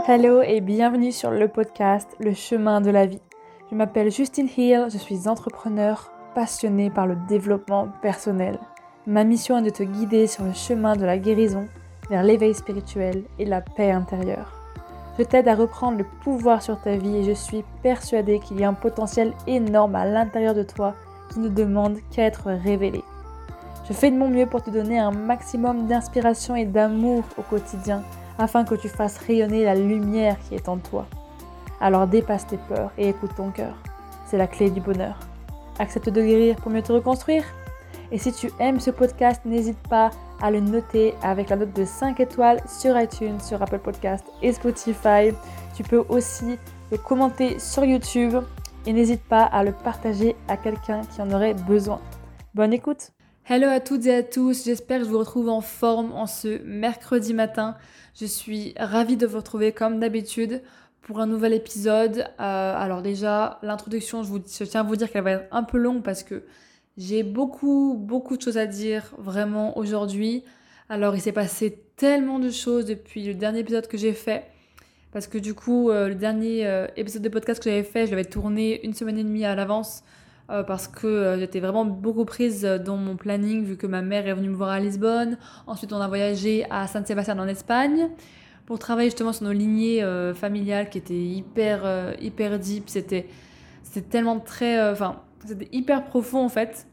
Hello et bienvenue sur le podcast Le chemin de la vie. Je m'appelle Justine Hill, je suis entrepreneur passionnée par le développement personnel. Ma mission est de te guider sur le chemin de la guérison, vers l'éveil spirituel et la paix intérieure. Je t'aide à reprendre le pouvoir sur ta vie et je suis persuadée qu'il y a un potentiel énorme à l'intérieur de toi qui ne demande qu'à être révélé. Je fais de mon mieux pour te donner un maximum d'inspiration et d'amour au quotidien afin que tu fasses rayonner la lumière qui est en toi. Alors dépasse tes peurs et écoute ton cœur. C'est la clé du bonheur. Accepte de guérir pour mieux te reconstruire. Et si tu aimes ce podcast, n'hésite pas à le noter avec la note de 5 étoiles sur iTunes, sur Apple Podcast et Spotify. Tu peux aussi le commenter sur YouTube et n'hésite pas à le partager à quelqu'un qui en aurait besoin. Bonne écoute! Hello à toutes et à tous, j'espère que je vous retrouve en forme en ce mercredi matin. Je suis ravie de vous retrouver comme d'habitude pour un nouvel épisode. Alors déjà, l'introduction, je tiens à vous dire qu'elle va être un peu longue parce que j'ai beaucoup de choses à dire vraiment aujourd'hui. Alors il s'est passé tellement de choses depuis le dernier épisode que j'ai fait. Parce que du coup, le dernier épisode de podcast que j'avais fait, je l'avais tourné 1 semaine et demie à l'avance. Parce que j'étais vraiment beaucoup prise dans mon planning vu que ma mère est venue me voir à Lisbonne. Ensuite, on a voyagé à San Sebastián en Espagne pour travailler justement sur nos lignées familiales qui étaient hyper deep. C'était tellement c'était hyper profond en fait.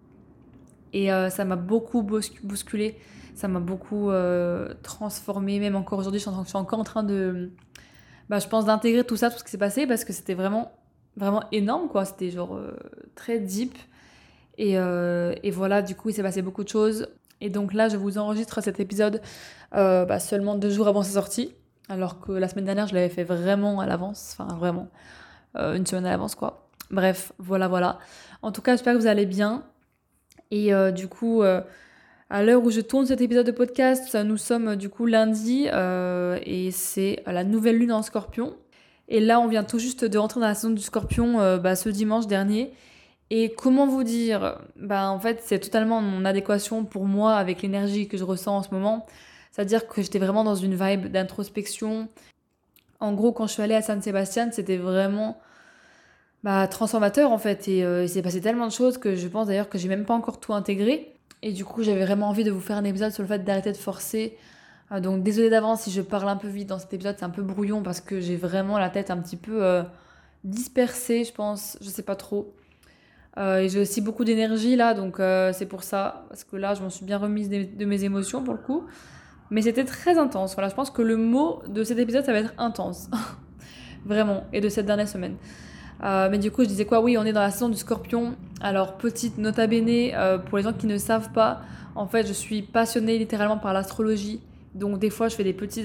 Et ça m'a beaucoup bousculée. Ça m'a beaucoup transformée. Même encore aujourd'hui, je suis encore en train de, je pense, d'intégrer tout ça, tout ce qui s'est passé parce que c'était vraiment énorme quoi, c'était genre très deep et voilà, du coup il s'est passé beaucoup de choses et donc là je vous enregistre cet épisode seulement 2 jours avant sa sortie alors que la semaine dernière je l'avais fait vraiment à l'avance, enfin vraiment 1 semaine à l'avance quoi. Bref, voilà. En tout cas j'espère que vous allez bien et du coup à l'heure où je tourne cet épisode de podcast, nous sommes du coup lundi et c'est la nouvelle lune en Scorpion. Et là, on vient tout juste de rentrer dans la saison du Scorpion ce dimanche dernier. Et comment vous dire, en fait, c'est totalement en adéquation pour moi avec l'énergie que je ressens en ce moment. C'est-à-dire que j'étais vraiment dans une vibe d'introspection. En gros, quand je suis allée à San Sebastián, c'était vraiment transformateur en fait. Et il s'est passé tellement de choses que je pense d'ailleurs que j'ai même pas encore tout intégré. Et du coup, j'avais vraiment envie de vous faire un épisode sur le fait d'arrêter de forcer. Donc désolée d'avance si je parle un peu vite dans cet épisode, c'est un peu brouillon parce que j'ai vraiment la tête un petit peu dispersée, je pense, je sais pas trop. Et j'ai aussi beaucoup d'énergie là, donc c'est pour ça, parce que là je m'en suis bien remise de mes émotions pour le coup. Mais c'était très intense, voilà, je pense que le mot de cet épisode ça va être intense. Vraiment, et de cette dernière semaine. Mais du coup je disais quoi, oui on est dans la saison du Scorpion. Alors petite nota bene, pour les gens qui ne savent pas, en fait je suis passionnée littéralement par l'astrologie. Donc des fois je fais des petits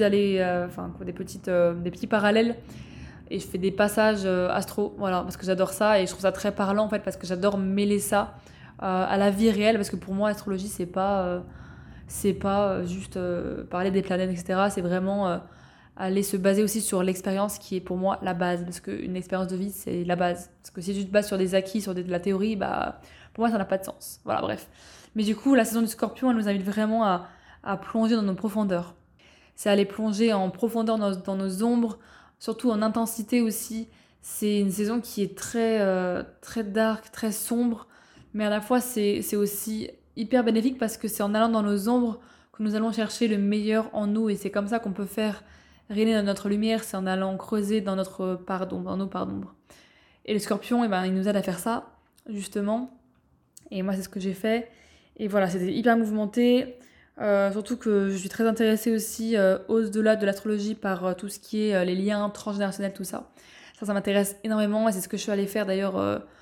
des petits parallèles et je fais des passages astro, voilà, parce que j'adore ça et je trouve ça très parlant en fait parce que j'adore mêler ça à la vie réelle parce que pour moi l'astrologie c'est pas juste parler des planètes etc. C'est vraiment aller se baser aussi sur l'expérience qui est pour moi la base parce qu'une expérience de vie c'est la base parce que si tu te bases sur des acquis, sur de la théorie, pour moi ça n'a pas de sens. Voilà bref. Mais du coup la saison du Scorpion elle nous invite vraiment à plonger dans nos profondeurs. C'est aller plonger en profondeur dans nos ombres, surtout en intensité aussi. C'est une saison qui est très dark, très sombre, mais à la fois c'est aussi hyper bénéfique parce que c'est en allant dans nos ombres que nous allons chercher le meilleur en nous et c'est comme ça qu'on peut faire rayonner notre lumière, c'est en allant creuser dans notre part d'ombre, dans nos parts d'ombre. Et le Scorpion, il nous aide à faire ça, justement. Et moi, c'est ce que j'ai fait. Et voilà, c'était hyper mouvementé. Surtout que je suis très intéressée aussi au-delà de l'astrologie par tout ce qui est les liens transgénérationnels, tout ça. Ça m'intéresse énormément et c'est ce que je suis allée faire d'ailleurs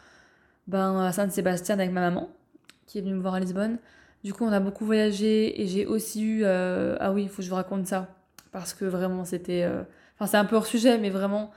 à San Sebastián avec ma maman qui est venue me voir à Lisbonne. Du coup, on a beaucoup voyagé et j'ai aussi eu... Ah oui, il faut que je vous raconte ça. Parce que vraiment, c'était... c'est un peu hors sujet, mais vraiment,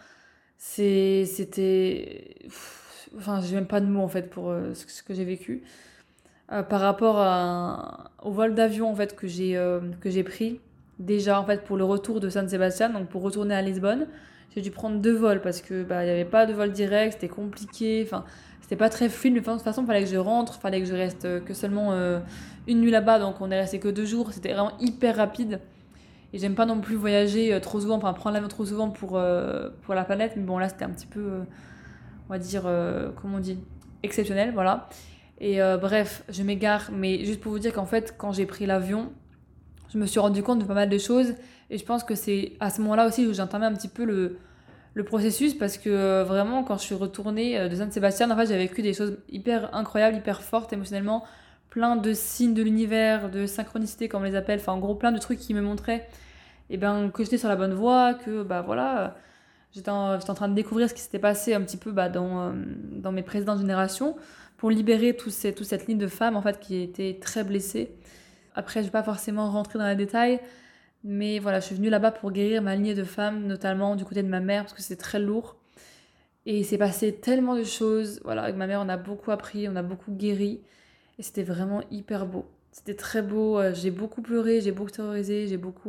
c'était... j'ai même pas de mots en fait pour ce que j'ai vécu. Par rapport au vol d'avion en fait que j'ai pris déjà en fait pour le retour de San Sebastián, donc pour retourner à Lisbonne, j'ai dû prendre 2 vols parce que il y avait pas de vol direct, c'était compliqué, c'était pas très fluide, mais de toute façon fallait que je rentre, fallait que je reste que seulement 1 nuit là-bas, donc on est resté que 2 jours, c'était vraiment hyper rapide Et j'aime pas non plus voyager trop souvent, enfin prendre l'avion trop souvent pour la planète. Mais bon, là, c'était un petit peu, on va dire, comment on dit, exceptionnel, voilà. Et bref, je m'égare, mais juste pour vous dire qu'en fait, quand j'ai pris l'avion, je me suis rendu compte de pas mal de choses. Et je pense que c'est à ce moment-là aussi où j'ai entamé un petit peu le processus, parce que vraiment, quand je suis retournée de Saint-Sébastien, en fait, j'ai vécu des choses hyper incroyables, hyper fortes émotionnellement, plein de signes de l'univers, de synchronicité, comme on les appelle, enfin en gros, plein de trucs qui me montraient que j'étais sur la bonne voie, que bah voilà, j'étais en train de découvrir ce qui s'était passé un petit peu dans mes précédentes générations, pour libérer toute cette ligne de femmes en fait qui était très blessée. Après, je vais pas forcément rentrer dans les détails, mais voilà, je suis venue là-bas pour guérir ma lignée de femmes, notamment du côté de ma mère, parce que c'est très lourd. Et il s'est passé tellement de choses. Voilà, avec ma mère, on a beaucoup appris, on a beaucoup guéri. Et c'était vraiment hyper beau. C'était très beau. J'ai beaucoup pleuré, j'ai beaucoup terrorisé,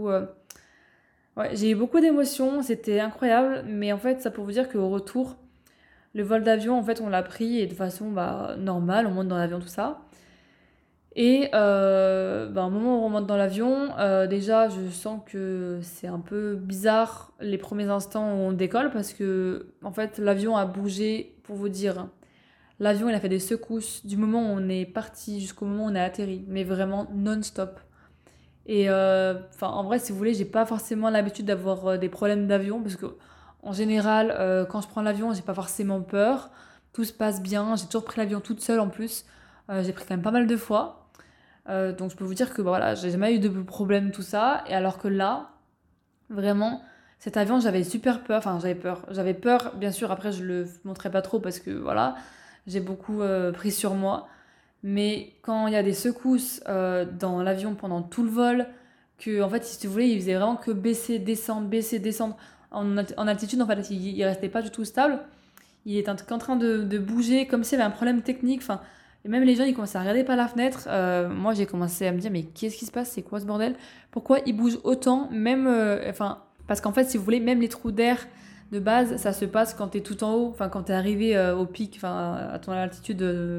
j'ai eu beaucoup d'émotions. C'était incroyable. Mais en fait, ça pour vous dire qu'au retour, le vol d'avion, en fait, on l'a pris et de façon normale. On monte dans l'avion, tout ça. Et au moment où on monte dans l'avion, déjà je sens que c'est un peu bizarre les premiers instants où on décolle, parce que en fait l'avion a bougé, pour vous dire. L'avion il a fait des secousses du moment où on est parti jusqu'au moment où on a atterri, mais vraiment non-stop. Et en vrai, si vous voulez, j'ai pas forcément l'habitude d'avoir des problèmes d'avion, parce que en général, quand je prends l'avion, j'ai pas forcément peur. Tout se passe bien. J'ai toujours pris l'avion toute seule en plus. J'ai pris quand même pas mal de fois. Donc je peux vous dire que voilà, j'ai jamais eu de problème, tout ça. Et alors que là, vraiment, cet avion, j'avais super peur. Enfin, j'avais peur. J'avais peur, bien sûr. Après, je le montrais pas trop parce que voilà, j'ai beaucoup pris sur moi. Mais quand il y a des secousses dans l'avion pendant tout le vol, que en fait, si vous voulez, il faisait vraiment que baisser, descendre. En altitude, en fait, il restait pas du tout stable. Il était en train de bouger comme s'il y avait un problème technique. Enfin, et même les gens, ils commençaient à regarder par la fenêtre. Moi, j'ai commencé à me dire, mais qu'est-ce qui se passe? C'est quoi ce bordel? Pourquoi il bouge autant? Même, parce qu'en fait, si vous voulez, même les trous d'air de base, ça se passe quand t'es tout en haut. Enfin, quand t'es arrivé au pic, enfin, à ton altitude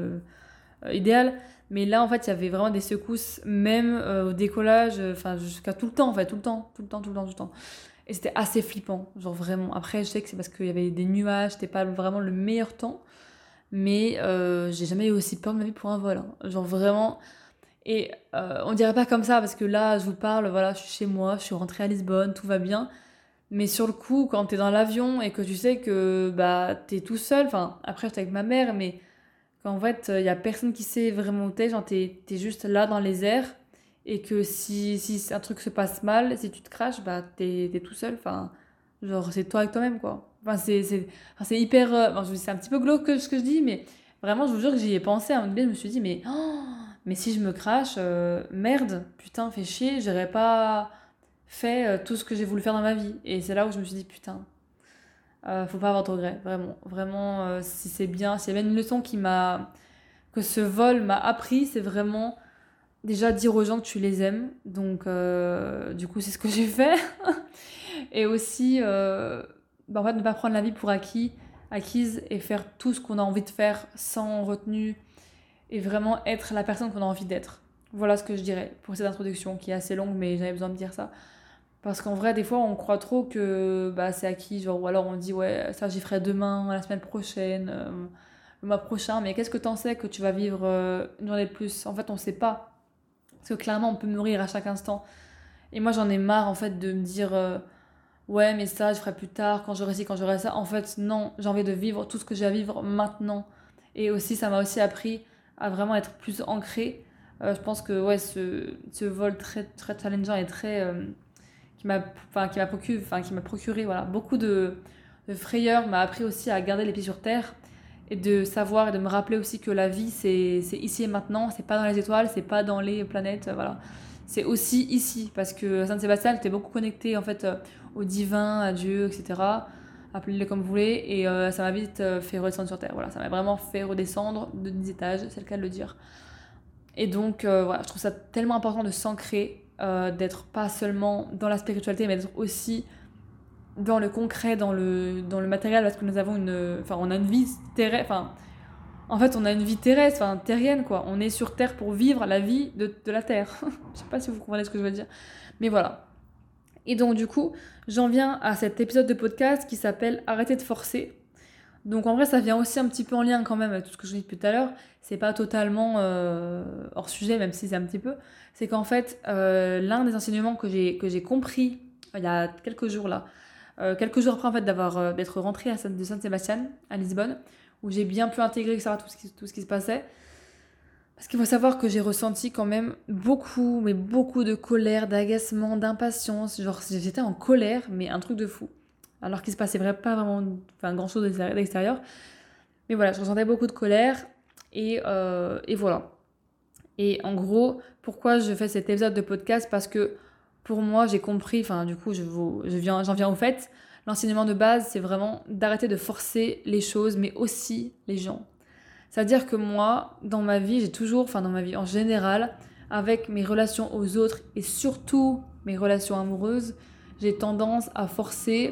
idéale. Mais là, en fait, il y avait vraiment des secousses, même au décollage, jusqu'à tout le temps, en fait, tout le temps. Et c'était assez flippant, genre vraiment. Après, je sais que c'est parce qu'il y avait des nuages, c'était pas vraiment le meilleur temps. Mais j'ai jamais eu aussi peur de ma vie pour un vol, hein. Genre vraiment. Et on dirait pas comme ça, parce que là, je vous parle, voilà, je suis chez moi, je suis rentrée à Lisbonne, tout va bien. Mais sur le coup, quand t'es dans l'avion et que tu sais que t'es tout seul, enfin, après j'étais avec ma mère, mais qu'en fait, y a personne qui sait vraiment où t'es, genre t'es juste là dans les airs, et que si un truc se passe mal, si tu te craches, t'es tout seul, enfin, genre c'est toi avec toi-même, quoi. C'est hyper. C'est un petit peu glauque ce que je dis, mais vraiment, je vous jure que j'y ai pensé. À un moment donné, je me suis dit, mais si je me crache, merde, putain, fais chier, j'aurais pas fait tout ce que j'ai voulu faire dans ma vie. Et c'est là où je me suis dit, putain, faut pas avoir de regrets, vraiment. Vraiment, si c'est bien, s'il y avait une leçon que ce vol m'a appris, c'est vraiment déjà dire aux gens que tu les aimes. Donc, du coup, c'est ce que j'ai fait. Et aussi, en fait, ne pas prendre la vie pour acquise, et faire tout ce qu'on a envie de faire sans retenue, et vraiment être la personne qu'on a envie d'être. Voilà ce que je dirais pour cette introduction qui est assez longue, mais j'avais besoin de dire ça. Parce qu'en vrai, des fois, on croit trop que c'est acquis, genre, ou alors on dit, ouais, ça j'y ferai demain, la semaine prochaine, le mois prochain, mais qu'est-ce que t'en sais que tu vas vivre une journée de plus? En fait, on sait pas. Parce que clairement, on peut mourir à chaque instant. Et moi, j'en ai marre, en fait, de me dire, ouais, mais ça, je ferai plus tard, quand j'aurai ci, quand j'aurai ça. En fait, non, j'ai envie de vivre tout ce que j'ai à vivre maintenant. Et aussi, ça m'a aussi appris à vraiment être plus ancrée. Je pense que, ouais, ce vol très, très challengeant et très. Qui m'a procuré voilà, beaucoup de frayeur, m'a appris aussi à garder les pieds sur terre, et de savoir et de me rappeler aussi que la vie, c'est ici et maintenant, c'est pas dans les étoiles, c'est pas dans les planètes, voilà. C'est aussi ici, parce que Saint-Sébastien était beaucoup connecté en fait au divin, à Dieu, etc. Appelez-le comme vous voulez, et ça m'a vite fait redescendre sur terre. Voilà, ça m'a vraiment fait redescendre de 10 étages, c'est le cas de le dire. Et donc voilà, je trouve ça tellement important de s'ancrer, d'être pas seulement dans la spiritualité, mais d'être aussi dans le concret, dans le matériel, parce que nous avons on a une vie terrestre, en fait, on a une vie terrestre, terrienne, quoi. On est sur Terre pour vivre la vie de la Terre. Je sais pas si vous comprenez ce que je veux dire. Mais voilà. Et donc du coup, j'en viens à cet épisode de podcast qui s'appelle Arrêtez de forcer. Donc en vrai, ça vient aussi un petit peu en lien quand même avec tout ce que je dis depuis tout à l'heure. C'est pas totalement hors sujet, même si c'est un petit peu. C'est qu'en fait, l'un des enseignements que j'ai compris il y a quelques jours là, quelques jours après en fait d'être rentrée de Saint-Sébastien à Lisbonne, où j'ai bien pu intégrer etc., tout ce qui se passait. Parce qu'il faut savoir que j'ai ressenti quand même beaucoup, mais beaucoup de colère, d'agacement, d'impatience. Genre j'étais en colère, mais un truc de fou. Alors qu'il se passait pas vraiment grand chose d'extérieur. Mais voilà, je ressentais beaucoup de colère et voilà. Et en gros, pourquoi je fais cet épisode de podcast? Parce que pour moi, j'ai compris, enfin du coup, j'en viens au fait. L'enseignement de base, c'est vraiment d'arrêter de forcer les choses, mais aussi les gens. C'est-à-dire que moi, dans ma vie, dans ma vie en général, avec mes relations aux autres et surtout mes relations amoureuses, j'ai tendance à forcer,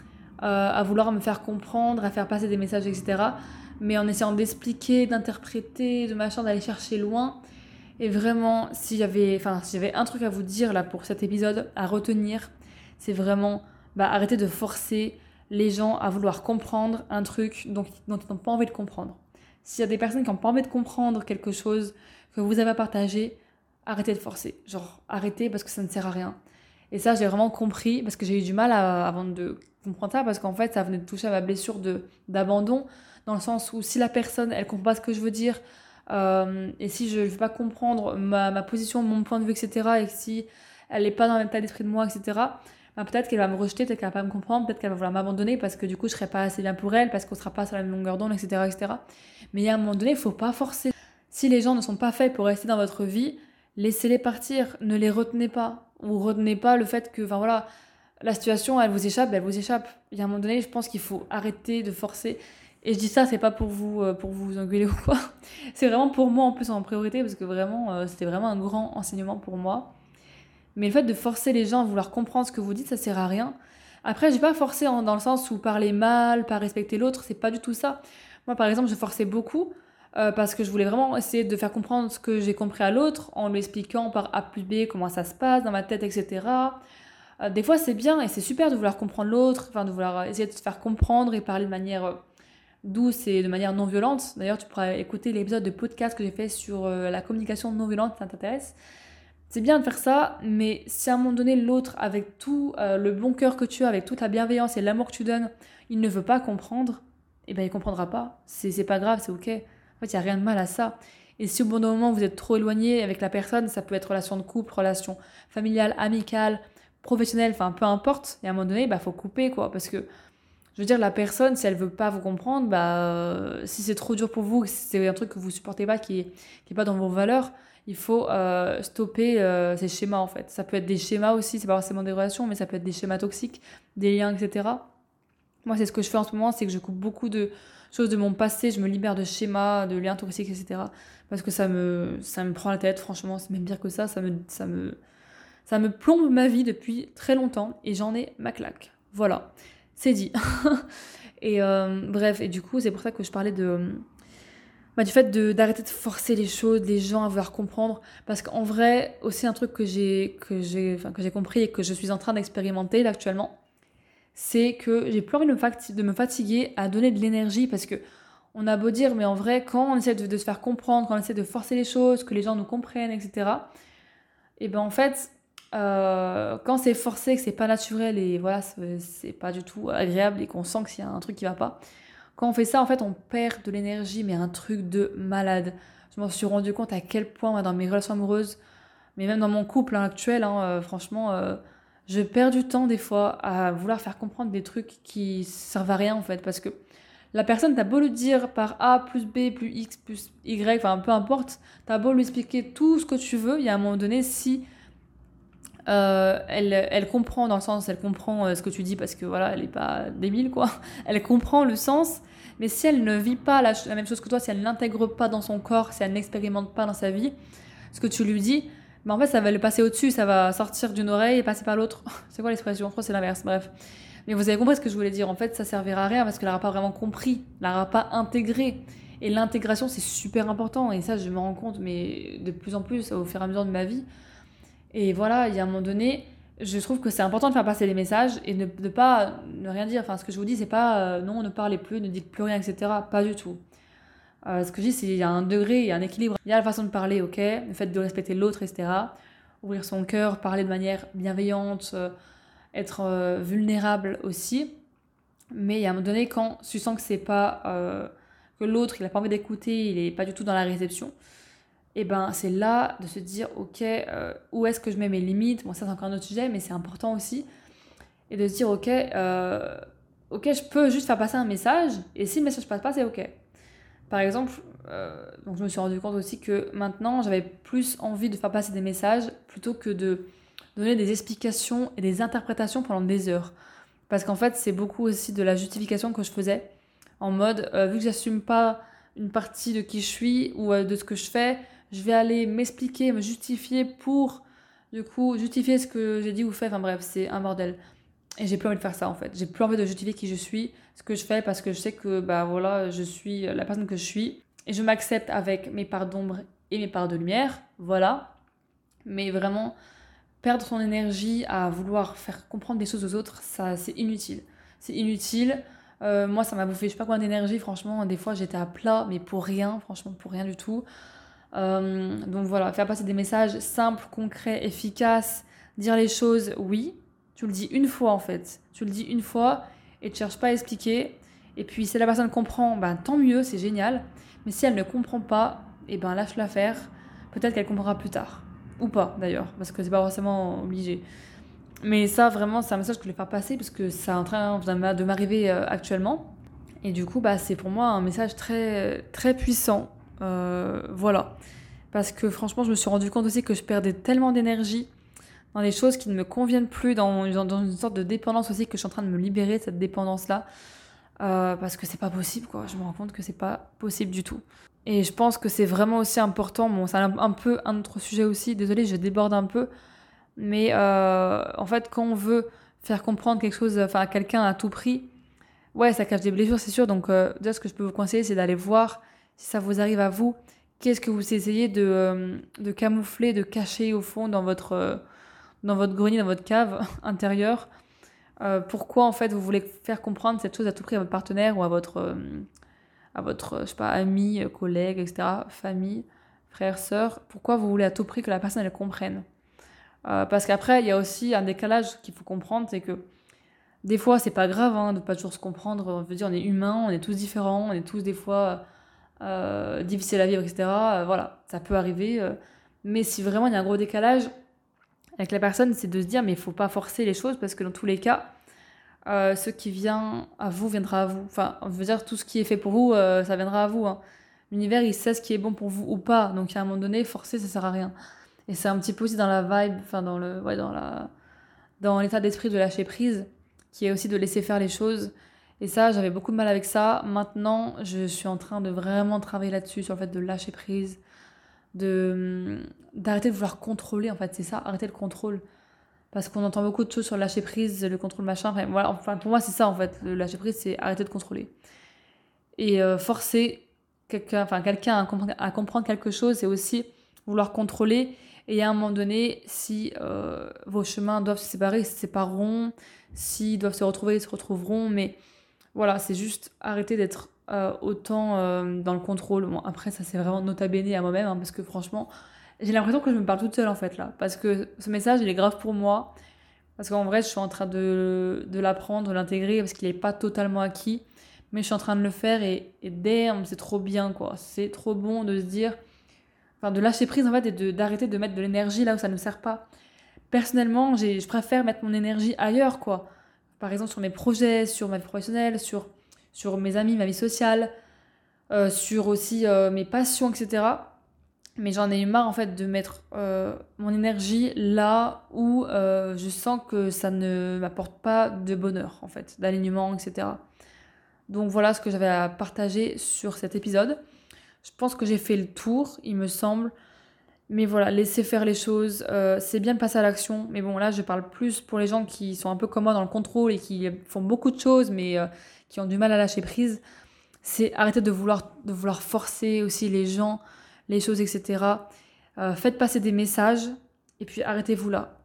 à vouloir me faire comprendre, à faire passer des messages, etc. Mais en essayant d'expliquer, d'interpréter, de machin, d'aller chercher loin. Et vraiment, si j'avais un truc à vous dire là pour cet épisode, à retenir, c'est vraiment arrêter de forcer les gens à vouloir comprendre un truc dont ils n'ont pas envie de comprendre. S'il y a des personnes qui n'ont pas envie de comprendre quelque chose que vous avez à partager, arrêtez de forcer. Genre, arrêtez parce que ça ne sert à rien. Et ça, j'ai vraiment compris parce que j'ai eu du mal avant de comprendre ça parce qu'en fait, ça venait de toucher à ma blessure d'abandon dans le sens où si la personne, elle comprend pas ce que je veux dire et si je ne veux pas comprendre ma position, mon point de vue, etc. et que si elle n'est pas dans le même état d'esprit de moi, etc., peut-être qu'elle va me rejeter, peut-être qu'elle va pas me comprendre, peut-être qu'elle va vouloir m'abandonner parce que du coup, je serai pas assez bien pour elle, parce qu'on sera pas sur la même longueur d'onde, etc., etc. Mais il y a un moment donné, il faut pas forcer. Si les gens ne sont pas faits pour rester dans votre vie, laissez-les partir, ne les retenez pas. Ou retenez pas le fait que, la situation, elle vous échappe, elle vous échappe. Il y a un moment donné, je pense qu'il faut arrêter de forcer. Et je dis ça, c'est pas pour vous engueuler ou quoi. C'est vraiment pour moi en plus en priorité, parce que vraiment, c'était vraiment un grand enseignement pour moi. Mais le fait de forcer les gens à vouloir comprendre ce que vous dites, ça sert à rien. Après, j'ai pas forcé dans le sens où parler mal, pas respecter l'autre, c'est pas du tout ça. Moi, par exemple, je forçais beaucoup parce que je voulais vraiment essayer de faire comprendre ce que j'ai compris à l'autre en lui expliquant par A plus B comment ça se passe dans ma tête, etc. Des fois, c'est bien et c'est super de vouloir comprendre l'autre, de vouloir essayer de se faire comprendre et parler de manière douce et de manière non violente. D'ailleurs, tu pourras écouter l'épisode de podcast que j'ai fait sur la communication non violente si ça t'intéresse. C'est bien de faire ça, mais si à un moment donné, l'autre, avec tout le bon cœur que tu as, avec toute la bienveillance et l'amour que tu donnes, il ne veut pas comprendre, eh ben il comprendra pas. C'est pas grave, c'est ok. En fait, il n'y a rien de mal à ça. Et si au bon moment, vous êtes trop éloigné avec la personne, ça peut être relation de couple, relation familiale, amicale, professionnelle, peu importe. Et à un moment donné, faut couper, quoi. Parce que, je veux dire, la personne, si elle veut pas vous comprendre, si c'est trop dur pour vous, si c'est un truc que vous supportez pas, qui est pas dans vos valeurs, il faut stopper ces schémas en fait. Ça peut être des schémas aussi, c'est pas forcément des relations, mais ça peut être des schémas toxiques, des liens, etc. Moi, c'est ce que je fais en ce moment, c'est que je coupe beaucoup de choses de mon passé, je me libère de schémas, de liens toxiques, etc. Parce que ça me prend la tête, franchement, c'est même pire que ça me plombe ma vie depuis très longtemps et j'en ai ma claque. Voilà, c'est dit. Et bref, et du coup, c'est pour ça que je parlais du fait d'arrêter de forcer les choses, les gens à vouloir comprendre. Parce qu'en vrai, aussi un truc que j'ai compris et que je suis en train d'expérimenter là actuellement, c'est que j'ai plus envie de me fatiguer à donner de l'énergie parce que on a beau dire, mais en vrai, quand on essaie de se faire comprendre, quand on essaie de forcer les choses, que les gens nous comprennent, etc., et ben en fait, quand c'est forcé, que c'est pas naturel et voilà, c'est pas du tout agréable et qu'on sent qu'il y a un truc qui va pas, quand on fait ça, en fait, on perd de l'énergie, mais un truc de malade. Je m'en suis rendu compte à quel point, moi, dans mes relations amoureuses, mais même dans mon couple actuel, franchement, je perds du temps des fois à vouloir faire comprendre des trucs qui servent à rien, en fait, parce que la personne, t'as beau le dire par A plus B plus X plus Y, peu importe, t'as beau lui expliquer tout ce que tu veux, il y a un moment donné, si elle comprend dans le sens, elle comprend ce que tu dis parce que voilà, elle est pas débile quoi. Elle comprend le sens, mais si elle ne vit pas la même chose que toi, si elle n'intègre pas dans son corps, si elle n'expérimente pas dans sa vie, ce que tu lui dis, en fait ça va le passer au-dessus, ça va sortir d'une oreille et passer par l'autre. C'est quoi l'expression? Je crois que c'est l'inverse, bref. Mais vous avez compris ce que je voulais dire. En fait, ça servira à rien parce qu'elle n'aura pas vraiment compris, elle n'aura pas intégré. Et l'intégration, c'est super important. Et ça, je me rends compte, mais de plus en plus, au fur et à mesure de ma vie. Et voilà, il y a un moment donné, je trouve que c'est important de faire passer les messages et de pas ne rien dire. Enfin, ce que je vous dis, c'est pas non, ne parlez plus, ne dites plus rien, etc. Pas du tout. Ce que je dis, c'est qu'il y a un degré, il y a un équilibre. Il y a la façon de parler, ok, le fait de respecter l'autre, etc. Ouvrir son cœur, parler de manière bienveillante, être vulnérable aussi. Mais il y a un moment donné, quand tu sens que c'est pas que l'autre, il a pas envie d'écouter, il est pas du tout dans la réception, et ben c'est là de se dire, ok, où est-ce que je mets mes limites? Bon, ça c'est encore un autre sujet, mais c'est important aussi. Et de se dire, ok, je peux juste faire passer un message, et si le message passe pas, c'est ok. Par exemple, donc je me suis rendu compte aussi que maintenant, j'avais plus envie de faire passer des messages plutôt que de donner des explications et des interprétations pendant des heures. Parce qu'en fait, c'est beaucoup aussi de la justification que je faisais, en mode, vu que j'assume pas une partie de qui je suis ou de ce que je fais, je vais aller m'expliquer, me justifier pour, du coup, justifier ce que j'ai dit ou fait. Enfin bref, c'est un bordel. Et j'ai plus envie de faire ça en fait. J'ai plus envie de justifier qui je suis, ce que je fais, parce que je sais que bah voilà, je suis la personne que je suis. Et je m'accepte avec mes parts d'ombre et mes parts de lumière. Voilà. Mais vraiment, perdre son énergie à vouloir faire comprendre des choses aux autres, ça c'est inutile. C'est inutile. Moi, ça m'a bouffé je sais pas combien d'énergie. Franchement, des fois j'étais à plat, mais pour rien. Franchement, pour rien du tout. Donc voilà, faire passer des messages simples, concrets, efficaces, dire les choses, oui. Tu le dis une fois en fait. Tu le dis une fois et tu cherches pas à expliquer. Et puis si la personne comprend, ben tant mieux, c'est génial. Mais si elle ne comprend pas, et ben lâche-la faire. Peut-être qu'elle comprendra plus tard. Ou pas d'ailleurs, parce que c'est pas forcément obligé. Mais ça vraiment c'est un message que je voulais faire passer parce que ça est en train de m'arriver actuellement. Et du coup bah c'est pour moi un message très, très puissant. Voilà. Parce que franchement je me suis rendu compte aussi que je perdais tellement d'énergie dans des choses qui ne me conviennent plus, dans une sorte de dépendance aussi, que je suis en train de me libérer de cette dépendance-là. Parce que c'est pas possible, quoi. Je me rends compte que c'est pas possible du tout. Et je pense que c'est vraiment aussi important, bon, c'est un peu un autre sujet aussi, désolée, je déborde un peu, mais en fait, quand on veut faire comprendre quelque chose, enfin, à quelqu'un à tout prix, ouais, ça cache des blessures, c'est sûr, donc déjà, ce que je peux vous conseiller, c'est d'aller voir si ça vous arrive à vous, qu'est-ce que vous essayez de camoufler, de cacher au fond dans votre grenier, dans votre cave intérieure. Pourquoi en fait vous voulez faire comprendre cette chose à tout prix à votre partenaire ou à votre je sais pas, ami, collègue, etc., famille, frère, sœur. Pourquoi vous voulez à tout prix que la personne elle comprenne? Parce qu'après il y a aussi un décalage qu'il faut comprendre, c'est que des fois c'est pas grave hein, de pas toujours se comprendre. On veut dire on est humain, on est tous différents, on est tous des fois difficiles à vivre, etc. Voilà, ça peut arriver. Mais si vraiment il y a un gros décalage avec la personne, c'est de se dire mais il faut pas forcer les choses parce que dans tous les cas, ce qui vient à vous viendra à vous. Enfin, on veut dire tout ce qui est fait pour vous, ça viendra à vous. Hein. L'univers, il sait ce qui est bon pour vous ou pas. Donc à un moment donné, forcer, ça sert à rien. Et c'est un petit peu aussi dans la vibe, enfin dans l'état d'esprit de lâcher prise, qui est aussi de laisser faire les choses. Et ça, j'avais beaucoup de mal avec ça. Maintenant, je suis en train de vraiment travailler là-dessus, sur le fait de lâcher prise, d'arrêter de vouloir contrôler. En fait, c'est ça, arrêter le contrôle. Parce qu'on entend beaucoup de choses sur le lâcher prise, le contrôle machin. Enfin, voilà, enfin, pour moi, c'est ça en fait. Le lâcher prise, c'est arrêter de contrôler. Et forcer quelqu'un à comprendre quelque chose, c'est aussi vouloir contrôler. Et à un moment donné, si vos chemins doivent se séparer, ils se sépareront. S'ils doivent se retrouver, ils se retrouveront. Mais voilà, c'est juste arrêter d'être autant dans le contrôle. Bon, après, ça c'est vraiment nota bene à moi-même, hein, parce que franchement, j'ai l'impression que je me parle toute seule en fait là. Parce que ce message, il est grave pour moi. Parce qu'en vrai, je suis en train de l'apprendre, de l'intégrer, parce qu'il n'est pas totalement acquis. Mais je suis en train de le faire et damn, c'est trop bien quoi. C'est trop bon de se dire, enfin de lâcher prise en fait et d'arrêter de mettre de l'énergie là où ça ne sert pas. Personnellement, je préfère mettre mon énergie ailleurs quoi. Par exemple sur mes projets, sur ma vie professionnelle, sur mes amis, ma vie sociale, sur aussi mes passions, etc. Mais j'en ai eu marre en fait de mettre mon énergie là où je sens que ça ne m'apporte pas de bonheur en fait, d'alignement, etc. Donc voilà ce que j'avais à partager sur cet épisode. Je pense que j'ai fait le tour, il me semble. Mais voilà, laisser faire les choses, c'est bien de passer à l'action. Mais bon, là, je parle plus pour les gens qui sont un peu comme moi dans le contrôle et qui font beaucoup de choses, mais qui ont du mal à lâcher prise. C'est arrêter de vouloir forcer aussi les gens, les choses, etc. Faites passer des messages et puis arrêtez-vous là.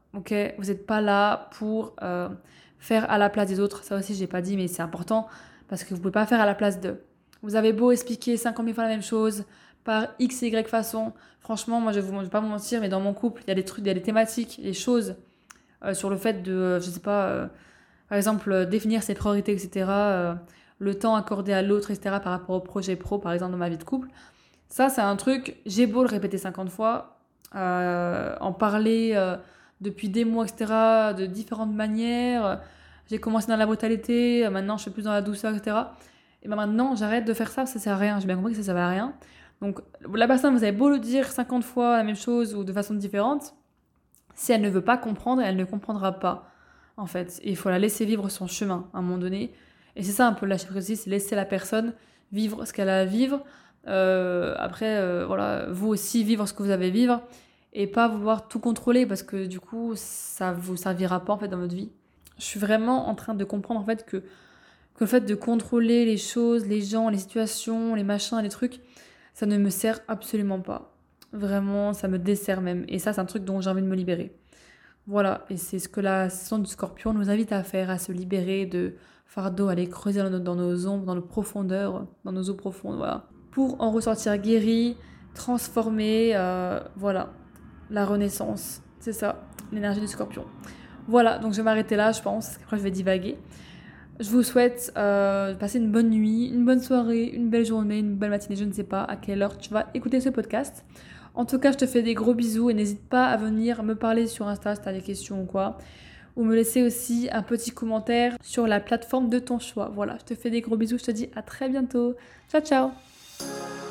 ok? Vous n'êtes pas là pour faire à la place des autres. Ça aussi, je n'ai pas dit, mais c'est important parce que vous ne pouvez pas faire à la place d'eux. Vous avez beau expliquer 50 000 fois la même chose, par X et Y façon. Franchement, moi, je ne vais pas vous mentir, mais dans mon couple, il y a des trucs, il y a des thématiques, des choses sur le fait de, je sais pas, par exemple, définir ses priorités, etc., le temps accordé à l'autre, etc., par rapport au projet pro, par exemple, dans ma vie de couple. Ça, c'est un truc, j'ai beau le répéter 50 fois, en parler depuis des mois, etc., de différentes manières. J'ai commencé dans la brutalité, maintenant je suis plus dans la douceur, etc. Et ben maintenant, j'arrête de faire ça, ça sert à rien. J'ai bien compris que ça servait à rien. Donc, la personne, vous avez beau le dire 50 fois la même chose ou de façon différente, si elle ne veut pas comprendre, elle ne comprendra pas, en fait. Et il faut la laisser vivre son chemin, à un moment donné. Et c'est ça un peu le lâcher prise aussi, c'est laisser la personne vivre ce qu'elle a à vivre. Après, voilà, vous aussi vivre ce que vous avez à vivre. Et pas vouloir tout contrôler, parce que du coup, ça vous servira pas, en fait, dans votre vie. Je suis vraiment en train de comprendre, en fait, que le fait de contrôler les choses, les gens, les situations, les machins, les trucs, ça ne me sert absolument pas. Vraiment, ça me dessert même. Et ça, c'est un truc dont j'ai envie de me libérer. Voilà, et c'est ce que la saison du Scorpion nous invite à faire, à se libérer de fardeaux, à aller creuser dans nos ombres, dans nos profondeurs, dans nos eaux profondes, voilà. Pour en ressortir guéri, transformé, voilà, la renaissance, c'est ça, l'énergie du Scorpion. Voilà, donc je vais m'arrêter là, je pense, parce qu'après je vais divaguer. Je vous souhaite de passer une bonne nuit, une bonne soirée, une belle journée, une belle matinée, je ne sais pas à quelle heure tu vas écouter ce podcast. En tout cas, je te fais des gros bisous et n'hésite pas à venir me parler sur Insta si tu as des questions ou quoi. Ou me laisser aussi un petit commentaire sur la plateforme de ton choix. Voilà, je te fais des gros bisous, je te dis à très bientôt. Ciao, ciao!